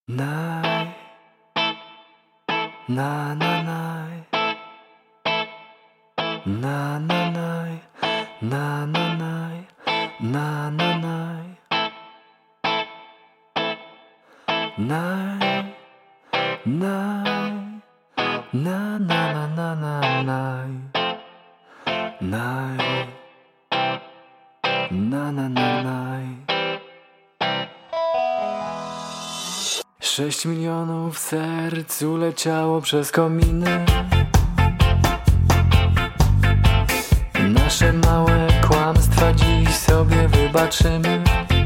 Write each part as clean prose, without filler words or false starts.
Naj, na na naj, na na naj, na na naj, na na naj, naj, naj, na na na na na naj, naj, na na na naj. 6 milionów serc uleciało przez kominy. Nasze małe kłamstwa dziś sobie wybaczymy.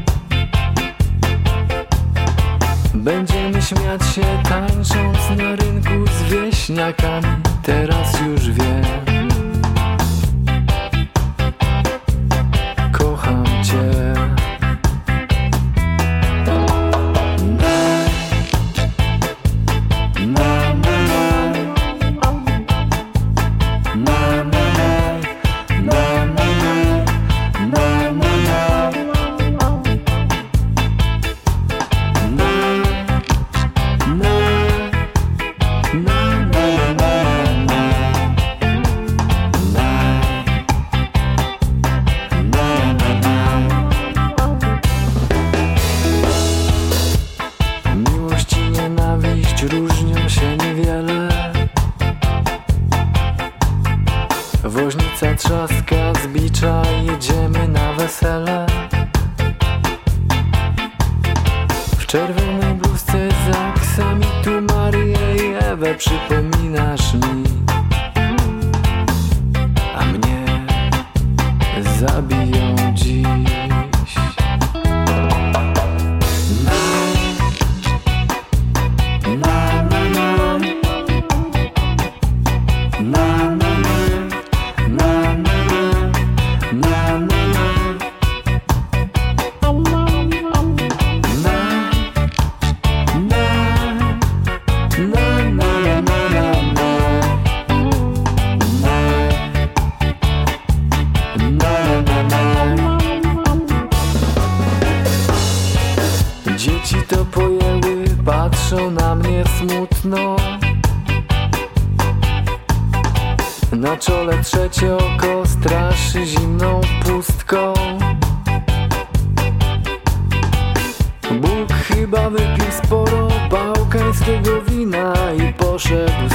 Będziemy śmiać się tańcząc na rynku z wieśniakami. Teraz już wiem, kocham cię. Miłość i nienawiść różnią się niewiele. Woźnica trzaska z bicza, jedziemy na wesele. W czerwonej bluzce z aksamitu Marię i Ewę przypominasz mi, a mnie zabiją dziś. Dzieci to pojęły, patrzą na mnie smutno. Na czole trzecie oko straszy zimną pustką. Bóg chyba wypił sporo bałkańskiego wina i poszedł